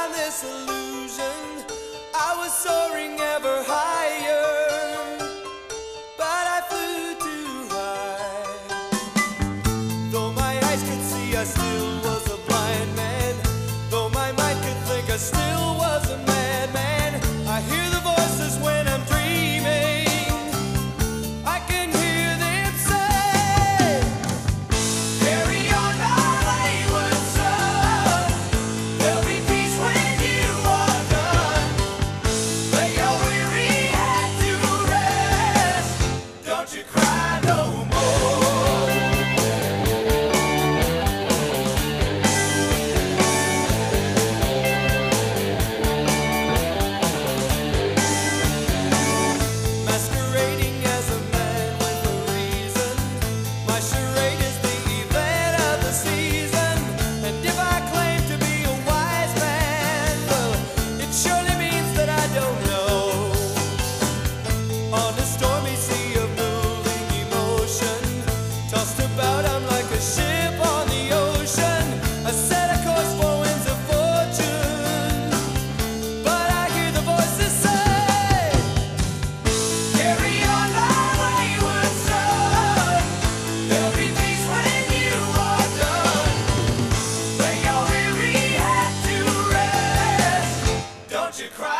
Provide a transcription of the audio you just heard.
find this illusion. I was soaring ever higher, but I flew too high. Though my eyes could see, I still was a blind man. Though my mind could think, I still was a madman. I hear the voices when I'm dreaming. I can hear them say, carry on my wayward son. There'll be peace when you are done. Lay your weary head to rest. Don't you cry no more. Masquerading as a man with a reason. My charade is the event of the season. And if I claim to be a wise man, well, it surely means that I don't know. On a stormy sea of moving emotion, tossed about I'm like a ship on the ocean. I set a course for winds of fortune, but I hear the voices say, carry on my wayward son. There'll be peace when you are done. Lay your weary head to rest. Don't you cry